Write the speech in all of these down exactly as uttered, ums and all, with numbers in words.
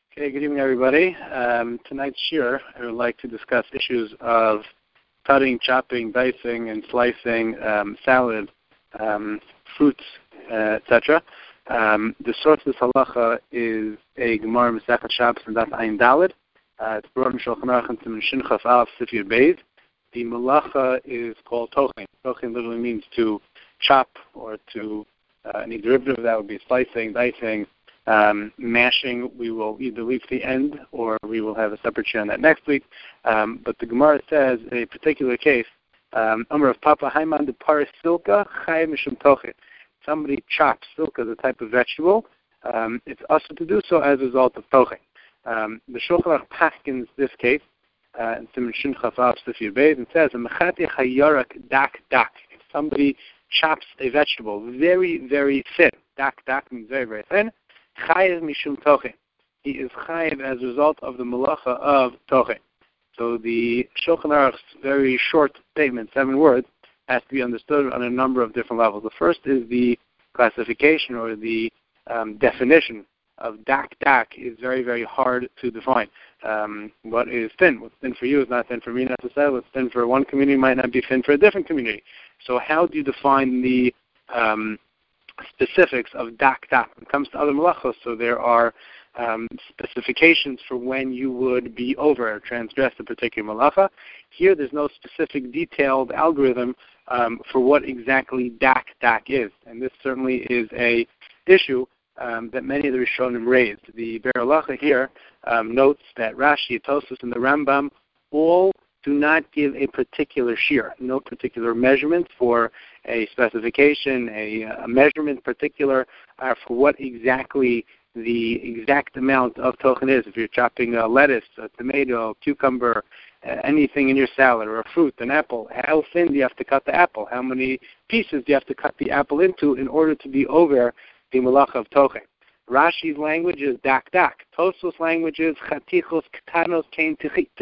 Okay, good evening, everybody. Um, tonight's shir, I would like to discuss issues of cutting, chopping, dicing, and slicing um, salad, um, fruits, uh, et cetera. Um, the source of this halacha is a Gemara Masechet Shabbos and Daf Ayin Daled. Uh, it's brought in Shulchan Aruch and Siman Shin Chaf Aleph Sif Yud Beis. The malacha is called tochen. Tochen literally means to chop or to uh, any derivative of that would be slicing, dicing. Um, mashing, we will either leave to the end or we will have a separate share on that next week. Um, but the Gemara says, in a particular case, um, Amar of Papa Haiman de Paris Silka Chai Mishum Tochet. Somebody chops silka, the type of vegetable. Um, it's also to do so as a result of tochen. Um, the Shulchan Aruch paskins this case, uh, in Siman Shin Chaf Aleph Sif Yud Beis, and says, Mechati Chayarak Dak Dak. If somebody chops a vegetable very, very thin, Dak Dak means very, very thin, Chayev mishum tochen. He is chayev as a result of the malacha of tochen. So the Shulchan Aruch's very short statement, seven words, has to be understood on a number of different levels. The first is the classification or the um, definition of dak dak is very, very hard to define. Um, what is thin? What's thin for you is not thin for me necessarily. What's thin for one community might not be thin for a different community. So how do you define the um, specifics of dak dak when it comes to other malachos? So there are um, specifications for when you would be over or transgress a particular malacha. Here there's no specific detailed algorithm um, for what exactly dak dak is, and this certainly is a issue um, that many of the Rishonim raised. The Ber Halacha here um, notes that Rashi, Tosfos, and the Rambam all do not give a particular shear, no particular measurement for a specification, a, a measurement particular uh, for what exactly the exact amount of tochen is. If you're chopping a lettuce, a tomato, cucumber, uh, anything in your salad, or a fruit, an apple, how thin do you have to cut the apple? How many pieces do you have to cut the apple into in order to be over the malacha of tochen? Rashi's language is dak dak. Tosfos' language is chatichos ktanos kein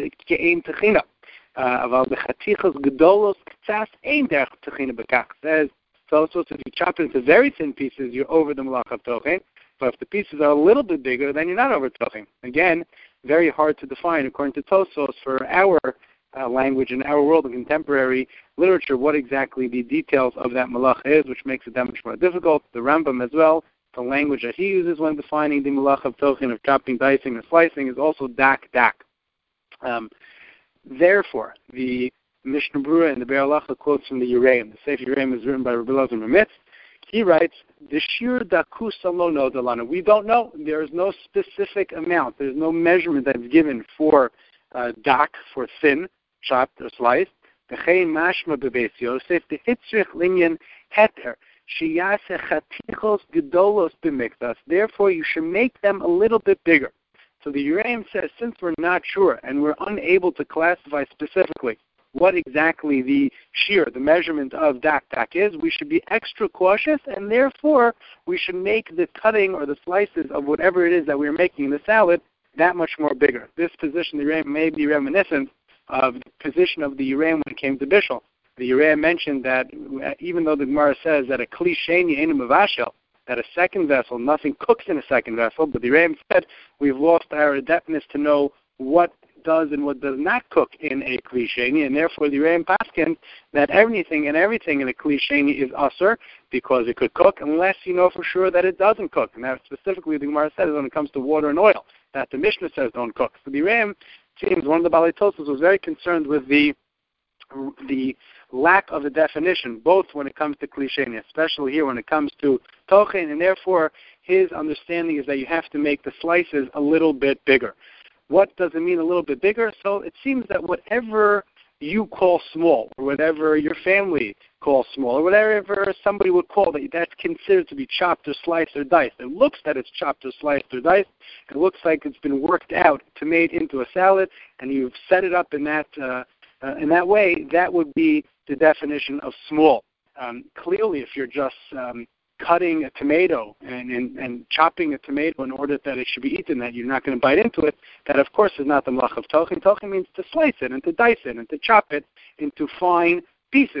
techina. Aval bechatichos gedolos ktsas ein derech techina bekach. Says Tosfos, if you chop it into very thin pieces, you're over the malacha of tochen. But if the pieces are a little bit bigger, then you're not over tochen. Again, very hard to define according to Tosfos for our uh, language in our world of contemporary literature what exactly the details of that malacha is, which makes it that much more difficult. The Rambam as well, the language that he uses when defining the malacha of tochen of chopping, dicing, and slicing is also dak dak. Um, therefore, the Mishnah Berurah and the Ber Halacha quotes from the Yereim. The Sefer Yereim is written by Rabbi Elazar Ramitz. He writes, "The shir dakusa lo nodalana." We don't know. There is no specific amount. There is no measurement that is given for uh, dak, for thin, chopped or sliced. V'chein mashma bebeis Yosef the hitzrich linyan heter sheyase chatichos gedolos b'mikdas. Therefore, you should make them a little bit bigger. So the Yereim says, since we're not sure and we're unable to classify specifically what exactly the shear, the measurement of dak dak is, we should be extra cautious, and therefore we should make the cutting or the slices of whatever it is that we're making in the salad that much more bigger. This position, the Yereim, may be reminiscent of the position of the Yereim when it came to Bishul. The Yereim mentioned that even though the Gemara says that a kli sheni einu mevashel, that a second vessel, nothing cooks in a second vessel, but the Yereim said we've lost our adeptness to know what does and what does not cook in a kli sheni, and therefore the Yereim paskin that everything and everything in a kli sheni is usur because it could cook unless you know for sure that it doesn't cook. And that specifically the Gemara says when it comes to water and oil, that the Mishnah says don't cook. So the Yereim seems one of the Balei Tosfos was very concerned with the the lack of a definition, both when it comes to kli sheni, especially here when it comes to tochen, and therefore his understanding is that you have to make the slices a little bit bigger. What does it mean a little bit bigger? So it seems that whatever you call small, or whatever your family calls small, or whatever somebody would call that, that's considered to be chopped or sliced or diced. It looks that it's chopped or sliced or diced. It looks like it's been worked out to made into a salad, and you've set it up in that uh, uh, in that way. That would be the definition of small. Um, clearly, if you're just um, cutting a tomato and, and, and chopping a tomato in order that it should be eaten, that you're not going to bite into it, that of course is not the malach of tochen. Tochen means to slice it and to dice it and to chop it into fine pieces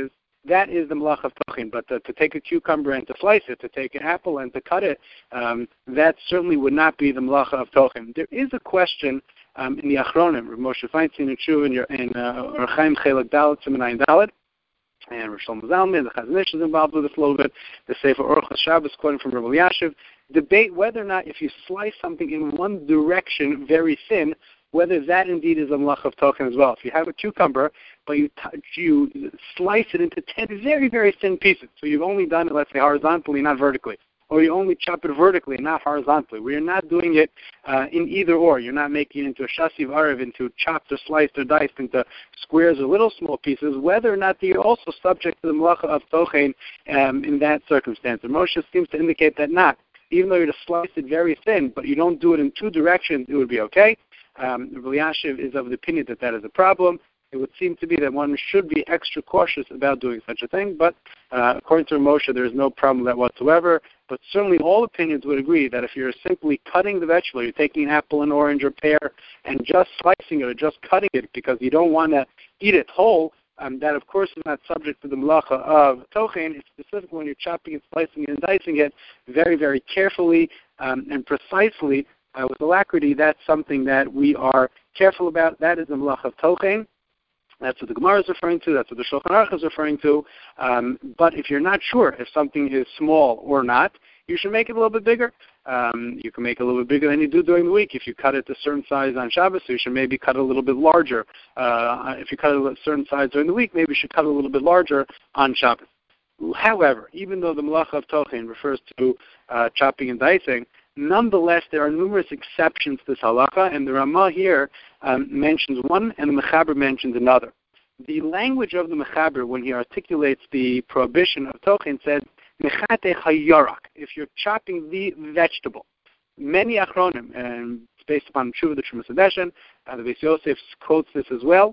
that is the malach of tochin. But to, to take a cucumber and to slice it, to take an apple and to cut it, um, that certainly would not be the malach of tochin. There is a question um, in the Achronim, Rav Moshe Feinstein and Shu in, your, in uh, Or Chaim Chelek Dalet, Siman Dalet, and Rosh Shlomo Zalman, the Chazon Ish is involved with this a little bit, the Sefer Orchos Shabbos, quoting from Rav Elyashiv, debate whether or not if you slice something in one direction very thin, whether that indeed is a malach of tochin as well. If you have a cucumber, but you t- you slice it into ten very, very thin pieces, so you've only done it, let's say, horizontally, not vertically, or you only chop it vertically, not horizontally, where you're not doing it uh, in either or. You're not making it into a shasiv arev, into chopped or sliced or diced into squares or little small pieces, whether or not you're also subject to the malacha of tochin um, in that circumstance. And Moshe seems to indicate that not. Even though you're to slice it very thin, but you don't do it in two directions, it would be okay. Um, Rav Elyashiv is of the opinion that that is a problem. It would seem to be that one should be extra cautious about doing such a thing, but uh, according to Moshe, there is no problem with that whatsoever. But certainly all opinions would agree that if you're simply cutting the vegetable, you're taking an apple, an orange, or pear, and just slicing it or just cutting it because you don't want to eat it whole, um, that of course is not subject to the malacha of tochin. It's specifically when you're chopping and slicing it and dicing it very, very carefully um, and precisely uh, with alacrity. That's something that we are careful about. That is the malacha of tochin. That's what the Gemara is referring to. That's what the Shulchan Aruch is referring to. Um, but if you're not sure if something is small or not, you should make it a little bit bigger. Um, you can make it a little bit bigger than you do during the week. If you cut it a certain size on Shabbos, so you should maybe cut it a little bit larger. Uh, if you cut it a certain size during the week, maybe you should cut it a little bit larger on Shabbos. However, even though the malacha of tochin refers to uh, chopping and dicing, nonetheless, there are numerous exceptions to this halacha, and the Ramah here um, mentions one, and the Mechaber mentions another. The language of the Mechaber, when he articulates the prohibition of tochin, says, mechate hayarak, if you're chopping the vegetable. Many achronim, and it's based upon Tshuva, the Trumas Hadeshen, uh, the Beis Yosef quotes this as well,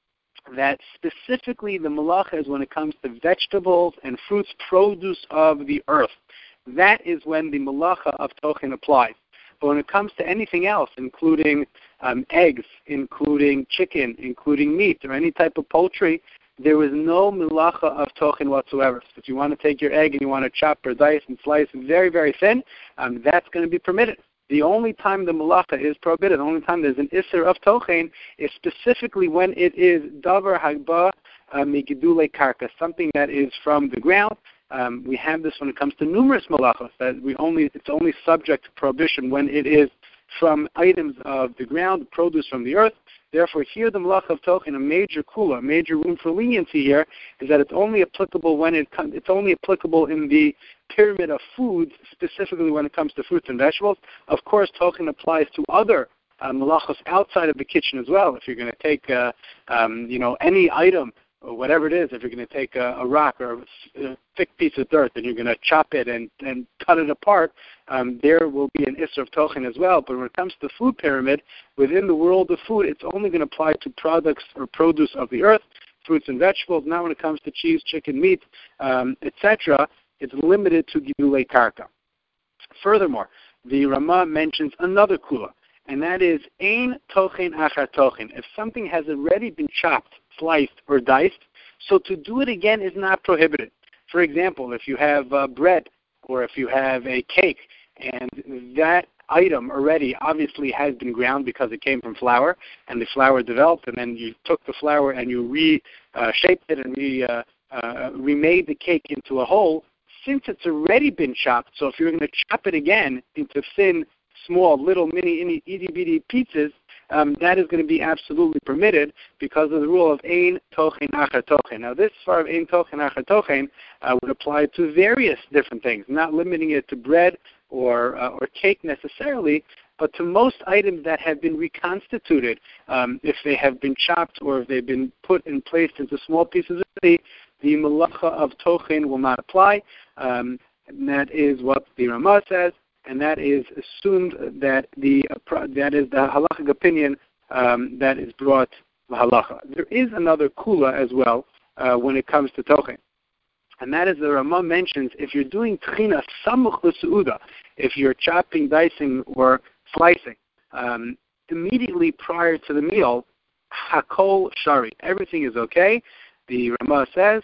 that specifically the malacha is when it comes to vegetables and fruits, produce of the earth. That is when the malacha of tochin applies. But when it comes to anything else, including um, eggs, including chicken, including meat, or any type of poultry, there is no malacha of tochin whatsoever. So if you want to take your egg and you want to chop or dice and slice it very, very thin, um, that's going to be permitted. The only time the malacha is prohibited, the only time there's an isser of tochin, is specifically when it is davar hagba migidulei karka, something that is from the ground. Um, we have this when it comes to numerous malachos, that we only it's only subject to prohibition when it is from items of the ground, produce from the earth. Therefore, here the malacha of tochin, a major kula, a major room for leniency here, is that it's only applicable when it com- it's only applicable in the pyramid of foods, specifically when it comes to fruits and vegetables. Of course, tochin applies to other uh, malachos outside of the kitchen as well. If you're going to take, uh, um, you know, any item, or whatever it is, if you're going to take a, a rock or a thick piece of dirt and you're going to chop it and, and cut it apart, um, there will be an isser of tochin as well. But when it comes to the food pyramid, within the world of food, it's only going to apply to products or produce of the earth, fruits and vegetables. Now when it comes to cheese, chicken, meat, um, et cetera, it's limited to gidulei karka. Furthermore, the Ramah mentions another kula, and that is ein tochin achar tochin. If something has already been chopped, sliced, or diced, so to do it again is not prohibited. For example, if you have uh, bread or if you have a cake and that item already obviously has been ground because it came from flour and the flour developed, and then you took the flour and you reshaped uh, it and re, uh, uh, remade the cake into a whole, since it's already been chopped, so if you're going to chop it again into thin, small, little, mini, itty-bitty pizzas, um, that is going to be absolutely permitted because of the rule of ein tochin achar tochin. Now, this far of ein tochin achar tochin uh, would apply to various different things, not limiting it to bread or uh, or cake necessarily, but to most items that have been reconstituted, um, if they have been chopped or if they've been put and placed into small pieces of meat, the malacha of tochin will not apply. Um, and that is what the Ramah says, and that is assumed that the uh, that is the halachic opinion um, that is brought the halacha. There is another kula as well uh, when it comes to tochin, and that is the Ramah mentions if you're doing tchina samuch l'seuda, if you're chopping, dicing, or slicing um, immediately prior to the meal, hakol shari, everything is okay. The Ramah says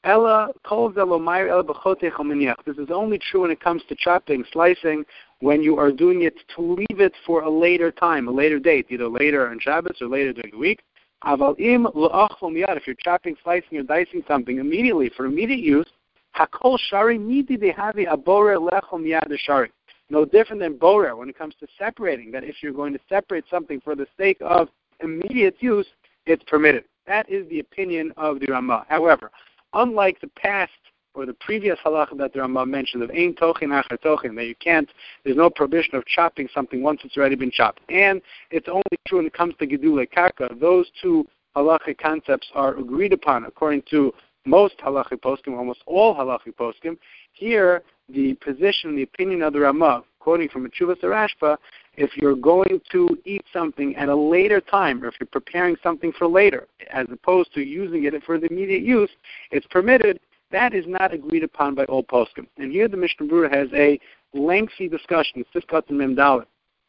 Ella kol zelomayr ella b'chotech haminiach. This is only true when it comes to chopping, slicing, when you are doing it to leave it for a later time, a later date, either later on Shabbos or later during the week. Aval im lo'achol miyad. If you're chopping, slicing, or dicing something immediately for immediate use, hakol shari midi dehavi aborer lechol miyad shari. No different than borer when it comes to separating. That if you're going to separate something for the sake of immediate use, it's permitted. That is the opinion of the Ramah. However, unlike the past or the previous halacha that the Ramah mentioned of ein tochin achar tochin, that you can't, there's no prohibition of chopping something once it's already been chopped. And it's only true when it comes to gedulei karka. Those two halachic concepts are agreed upon according to most halachic poskim, almost all halachic poskim. Here, the position, the opinion of the Ramah, quoting from Tshuvas Rashba, if you're going to eat something at a later time, or if you're preparing something for later, as opposed to using it for the immediate use, it's permitted. That is not agreed upon by all poskim. And here the Mishnah Berurah has a lengthy discussion, Sifkat and Memdalet,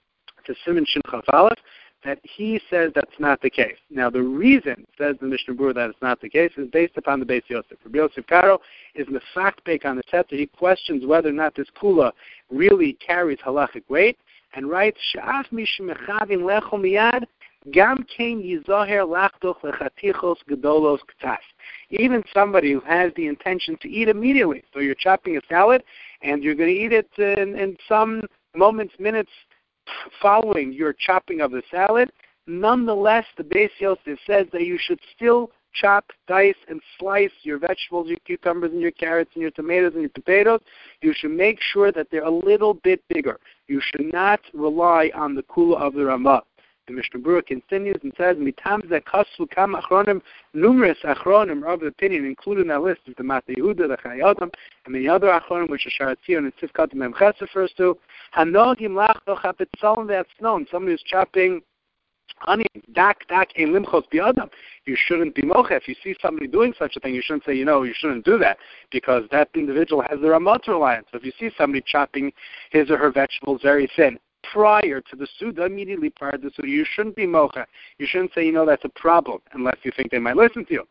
to Siman Shin Chaf Aleph, that he says that's not the case. Now, the reason, says the Mishnah Berurah, that it's not the case is based upon the Beis Yosef. Rabbi Yosef Karo is the fact bake on the Sefer. He questions whether or not this kula really carries halachic weight, and writes, Sha'af mishmechavin lechol miyad, gam kein yizoher lachdoch lechatichos gedolos k'tas. Even somebody who has the intention to eat immediately, so you're chopping a salad, and you're going to eat it in, in some moments, minutes, following your chopping of the salad, nonetheless, the Beis Yosef says that you should still chop, dice, and slice your vegetables, your cucumbers, and your carrots, and your tomatoes, and your potatoes. You should make sure that they're a little bit bigger. You should not rely on the kula of the Ramah. The Mishnah Berurah continues and says, Mitam zekasu kam achronim, numerous achronim are of the opinion, included in that list of the Mata Yehuda, the Chayei Adam, and many other achronim, which are Sharatzion and Sifkat Mem Ches refers to. Hanogim lachdoch hapetzalim ve'atznon. Somebody who's chopping onions, dak dak ein limchos bi'adam. You shouldn't be mocha. If you see somebody doing such a thing, you shouldn't say, you know, you shouldn't do that, because that individual has the Ramah to rely on. So if you see somebody chopping his or her vegetables very thin, prior to the Suda, immediately prior to the Suda, you shouldn't be mocha. You shouldn't say, you know, that's a problem, unless you think they might listen to you.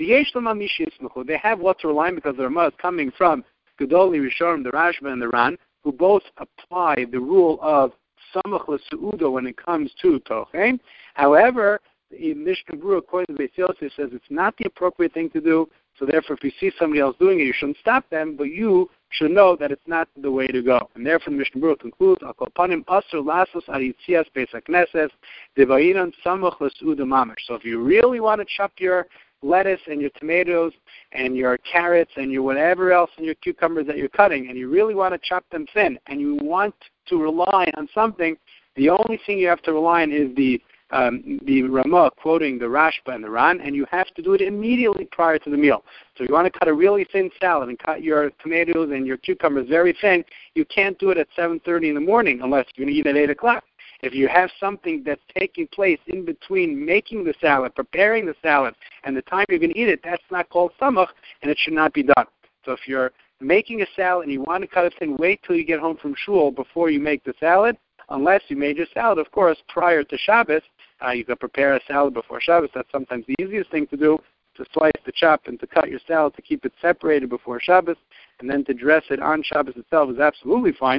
They have what to rely on, because the Ramah is coming from Gedolei Rishonim, the Rashba and the Ran, who both apply the rule of Samach l'Seuda when it comes to Tochein. However, the Mishnah Berurah, according to Beis Yosef, says it's not the appropriate thing to do, so therefore if you see somebody else doing it, you shouldn't stop them, but you should know that it's not the way to go. And therefore the Mishnah Berurah concludes, Al kol panim asur lasos al yitzias beis hakneses devayinan samach l'Seuda mamash. So if you really want to chop your lettuce and your tomatoes and your carrots and your whatever else and your cucumbers that you're cutting, and you really want to chop them thin, and you want to rely on something, the only thing you have to rely on is the um, the Ramah quoting the Rashba and the Ran, and you have to do it immediately prior to the meal. So if you want to cut a really thin salad and cut your tomatoes and your cucumbers very thin, you can't do it at seven thirty in the morning unless you're going to eat at eight o'clock. If you have something that's taking place in between making the salad, preparing the salad, and the time you're going to eat it, that's not called samach, and it should not be done. So if you're making a salad and you want to cut it thin, wait till you get home from shul before you make the salad, unless you made your salad, of course, prior to Shabbos. Uh, you can prepare a salad before Shabbos. That's sometimes the easiest thing to do, to slice, to chop, and to cut your salad, to keep it separated before Shabbos, and then to dress it on Shabbos itself is absolutely fine.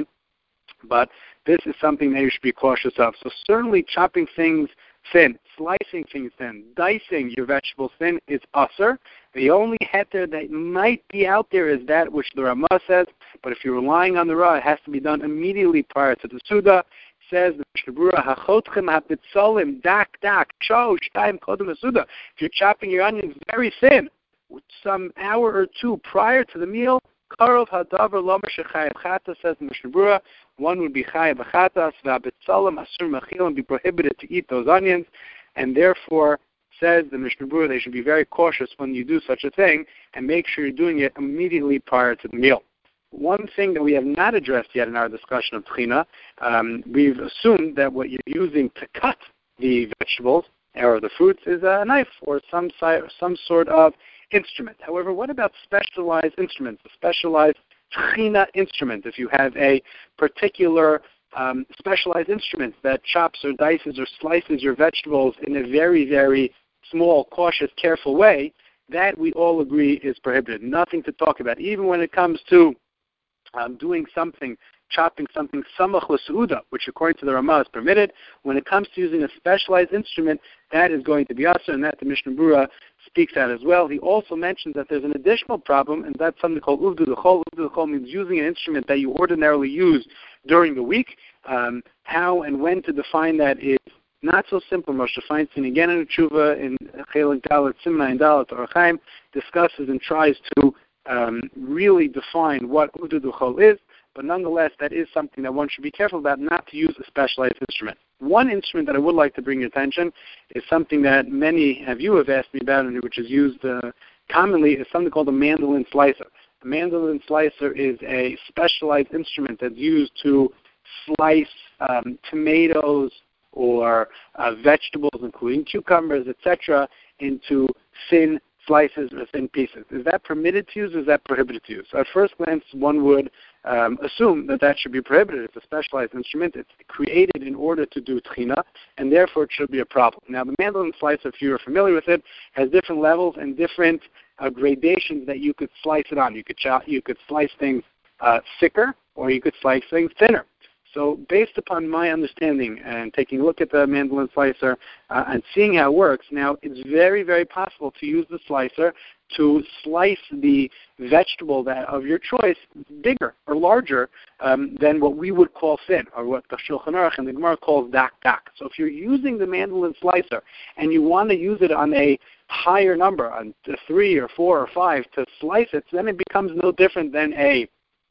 But this is something that you should be cautious of. So certainly chopping things thin, slicing things thin, dicing your vegetables thin is usher. The only heter that might be out there is that which the Ramah says, but if you're relying on the Ra, it has to be done immediately prior to the Suda. Says the Mishnah Berurah, hachotchem hapitzolim dak dak sho shtayim kodem Suda. If you're chopping your onions very thin, some hour or two prior to the meal, karov hadavar lomer shechayev chata, says the Mishnah Berurah, one would be chayev chatas, v'hapitzolim asur mechil, and be prohibited to eat those onions, and therefore, says the Mishnah Berurah, they should be very cautious when you do such a thing, and make sure you're doing it immediately prior to the meal. One thing that we have not addressed yet in our discussion of Tchina, um, we've assumed that what you're using to cut the vegetables or the fruits is a knife or some si- some sort of instrument. However, what about specialized instruments, a specialized Tchina instrument? If you have a particular um, specialized instrument that chops or dices or slices your vegetables in a very, very small, cautious, careful way, that we all agree is prohibited. Nothing to talk about. Even when it comes to um, doing something, chopping something samach l'seuda, which according to the Ramah is permitted, when it comes to using a specialized instrument, that is going to be asur, and that the Mishnah Berurah speaks out as well. He also mentions that there's an additional problem, and that's something called uvdu d'chol. Uvdu d'chol means using an instrument that you ordinarily use during the week. Um, how and when to define that is not so simple. Moshe Feinstein, again in Tshuva, in Chelik Dalet, Simna and Dalet, Orach Chaim, discusses and tries to um, really define what uvdu d'chol is. But nonetheless, that is something that one should be careful about, not to use a specialized instrument. One instrument that I would like to bring your attention is something that many of you have asked me about, and which is used uh, commonly, is something called a mandolin slicer. The mandolin slicer is a specialized instrument that's used to slice um, tomatoes or uh, vegetables, including cucumbers, et cetera, into thin slices or thin pieces. Is that permitted to use or is that prohibited to use? So at first glance, one would um, assume that that should be prohibited. It's a specialized instrument. It's created in order to do tchina, and therefore it should be a problem. Now, the mandolin slicer, if you're familiar with it, has different levels and different uh, gradations that you could slice it on. You could, ch- you could slice things uh, thicker, or you could slice things thinner. So based upon my understanding and taking a look at the mandolin slicer uh, and seeing how it works, now it's very, very possible to use the slicer to slice the vegetable that of your choice bigger or larger um, than what we would call thin, or what the Shulchan Aruch and the Gemara calls dak dak. So if you're using the mandolin slicer and you want to use it on a higher number, on three or four or five, to slice it, then it becomes no different than a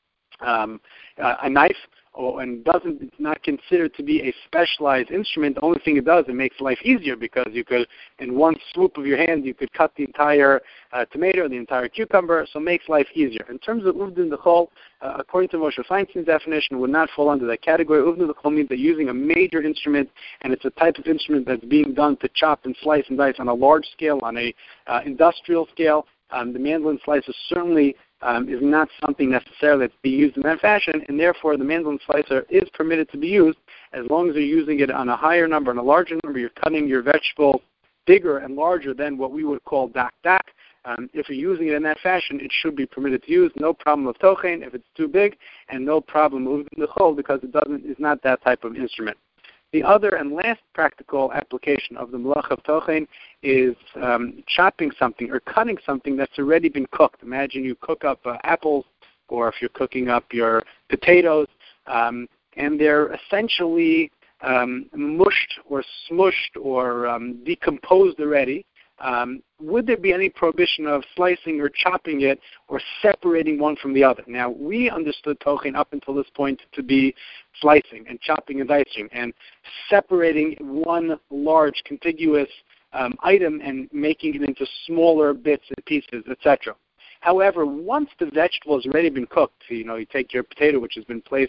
um, uh, a knife. Oh, and doesn't it's not considered to be a specialized instrument. The only thing it does, it makes life easier, because you could, in one swoop of your hand, you could cut the entire uh, tomato, the entire cucumber, so it makes life easier. In terms of uvdu d'chol, uh, according to Moshe Feinstein's definition, would not fall under that category. Uvdu d'chol means that using a major instrument, and it's a type of instrument that's being done to chop and slice and dice on a large scale, on a uh, industrial scale. Um, the mandolin slicer certainly Um, is not something necessarily that's be used in that fashion, and therefore the mandolin slicer is permitted to be used as long as you're using it on a higher number, on a larger number. You're cutting your vegetables bigger and larger than what we would call dak dak. Um, if you're using it in that fashion, it should be permitted to use. No problem with tochen if it's too big, and no problem with the chol because it doesn't is not that type of instrument. The other and last practical application of the malach of tochen is um, chopping something or cutting something that's already been cooked. Imagine you cook up uh, apples, or if you're cooking up your potatoes, um, and they're essentially um, mushed or smushed or um, decomposed already. Um, would there be any prohibition of slicing or chopping it or separating one from the other? Now, we understood tochen up until this point to be slicing and chopping and dicing and separating one large contiguous um, item and making it into smaller bits and pieces, et cetera. However, once the vegetable has already been cooked, you know, you take your potato, which has been placed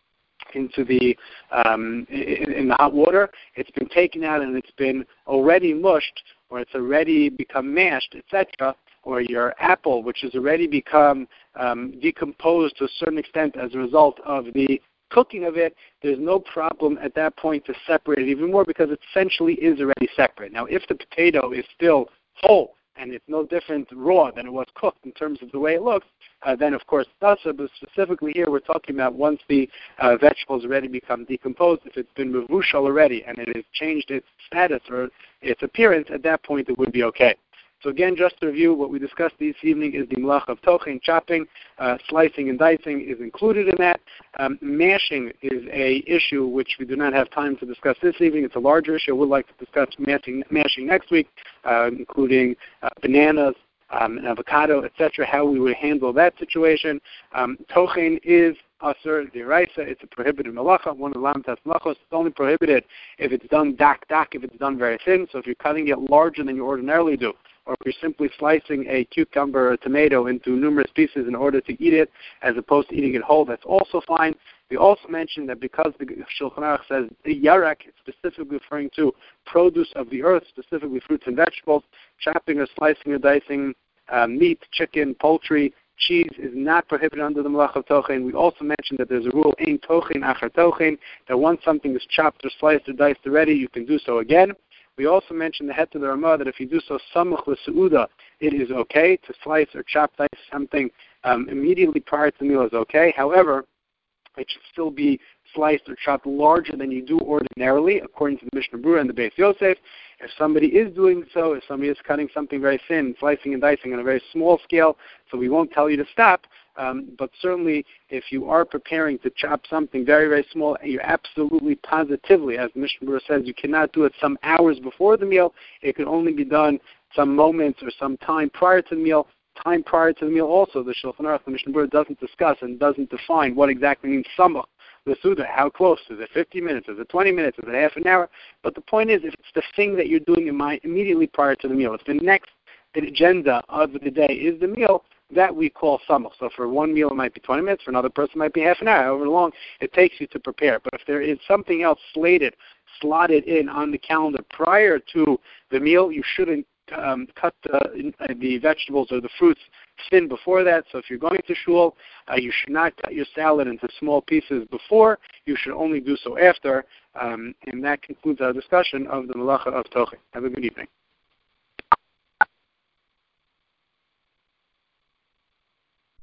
into the um, in, in the hot water, it's been taken out and it's been already mushed, or it's already become mashed, et cetera, or your apple, which has already become um, decomposed to a certain extent as a result of the cooking of it, there's no problem at that point to separate it even more, because it essentially is already separate. Now, if the potato is still whole and it's no different raw than it was cooked in terms of the way it looks, uh, then of course it does. But specifically here, we're talking about once the uh, vegetables already become decomposed, if it's been mevushal already and it has changed its status or its appearance, at that point it would be okay. So again, just to review, what we discussed this evening is the malach of tochen, chopping, uh, slicing and dicing is included in that. Um, mashing is a issue which we do not have time to discuss this evening. It's a larger issue. We'd like to discuss mashing, mashing next week, uh, including uh, bananas, um, and avocado, et cetera, how we would handle that situation. Um, tochen is asur d'oraisa. It's a prohibited malacha, one of the lamtas malachos. It's only prohibited if it's done dak dak, if it's done very thin. So if you're cutting it larger than you ordinarily do, or if you're simply slicing a cucumber or a tomato into numerous pieces in order to eat it as opposed to eating it whole, that's also fine. We also mentioned that because the Shulchan Aruch says yarak, it's specifically referring to produce of the earth, specifically fruits and vegetables, chopping or slicing or dicing uh, meat, chicken, poultry, cheese is not prohibited under the malach of tochen. We also mentioned that there's a rule, ein tochen achar tochen, that once something is chopped or sliced or diced already, you can do so again. We also mentioned the het of the Ramah that if you do so samach l'seuda, it is okay to slice or chop dice something um, immediately prior to the meal is okay. However, it should still be sliced or chopped larger than you do ordinarily, according to the Mishnah Berurah and the Beis Yosef. If somebody is doing so, if somebody is cutting something very thin, slicing and dicing on a very small scale, so we won't tell you to stop, um, but certainly if you are preparing to chop something very, very small, and you're absolutely positively, as the Mishnah Berurah says, you cannot do it some hours before the meal, it can only be done some moments or some time prior to the meal. Time prior to the meal also, the Shulchan Aruch, the Mishnah Berurah doesn't discuss and doesn't define what exactly means samach, the Suda, how close, is it fifty minutes, is it twenty minutes, is it half an hour? But the point is, if it's the thing that you're doing in my, immediately prior to the meal, if the next agenda of the day is the meal, that we call samach. So for one meal it might be twenty minutes, for another person it might be half an hour, however long it takes you to prepare. But if there is something else slated, slotted in on the calendar prior to the meal, you shouldn't Um, cut the, the vegetables or the fruits thin before that. So if you're going to shul, uh, you should not cut your salad into small pieces before. You should only do so after. Um, and that concludes our discussion of the Malacha of Tochi. Have a good evening.